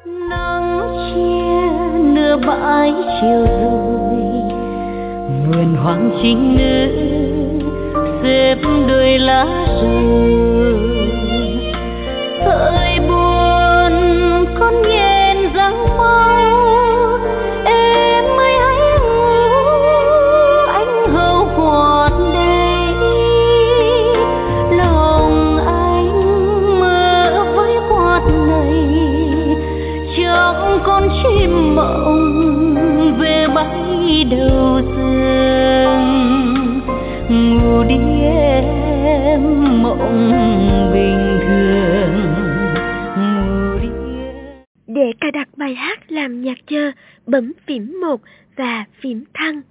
Nắng chia nửa bãi chiều rồi, vườn hoang trinh nữ xếp đôi lá rơi. Thời buồn con nhện răng mau, em ơi hãy ngủ, anh hầu quạt đây. Lòng anh mơ với quạt này, trong con chim mộng về bay đầu rừng. Ngủ đi em mộng bình thường, ngủ đi. Để cài đặt bài hát làm nhạc chờ, bấm phím 1 và phím thăng.